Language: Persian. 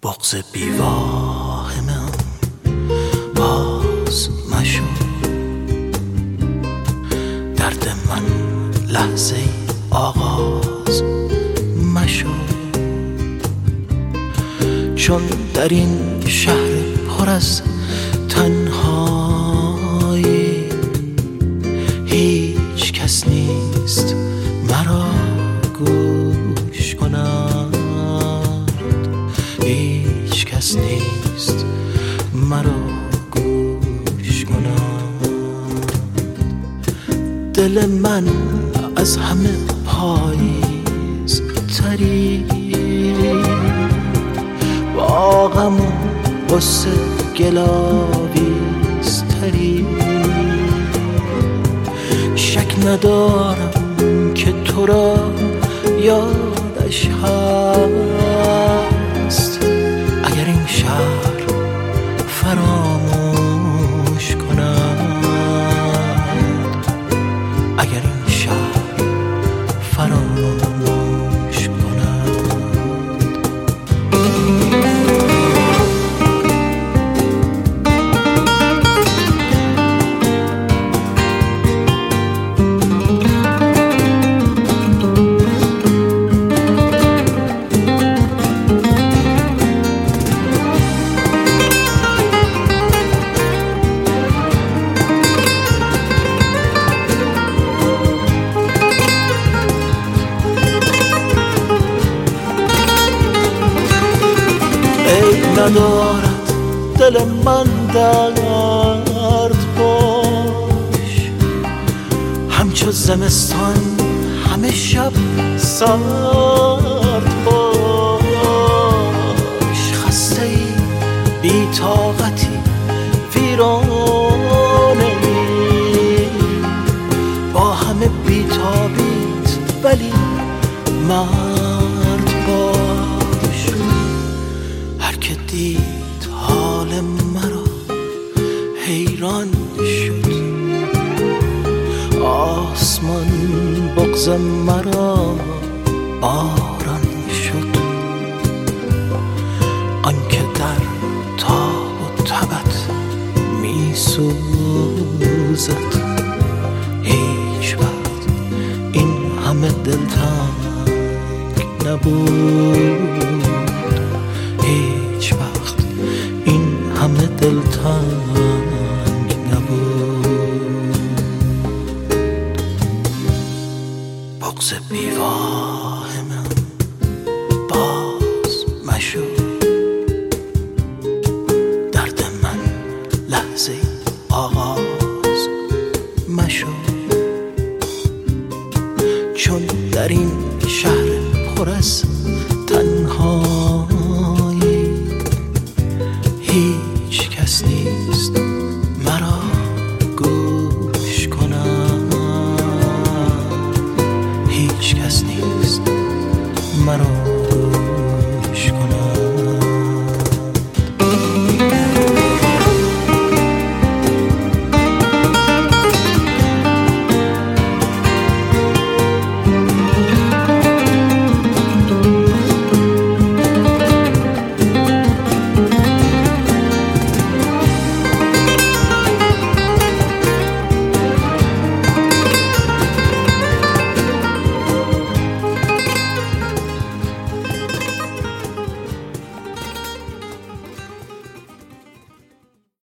بغض بیواهمم باز مشو، درد من لحظه آغاز مشو، چون در این شهر پر از تنهایی هیچ کس نیست مرا گوش کند، هیچ کس نیست مرا گوش کند. دل من از همه پاییز تری، با غم و غصه گلاویز تری، شک ندارم که تو را یادش هست، اگر این شهر فراموش کند، اگر این شهر فراموش کند. ندارد دل من درد باش، همچو زمستان همه شب سرد باش، خسته ای بی طاقتی ویرانه ای، با همه بی تابیت ولی مرد باش. هر که دید حال مرا حیران شد، آسمان بغض مرا باران شد، آنکه در تاب و تبت می سوزد، هیچ وقت این همه دلتنگ نبود، هیچ وقت این همه دلتنگ نبود. بغض بیواهمم باز مشو، درد من لحظه آغاز مشو، چون در این شهر پر از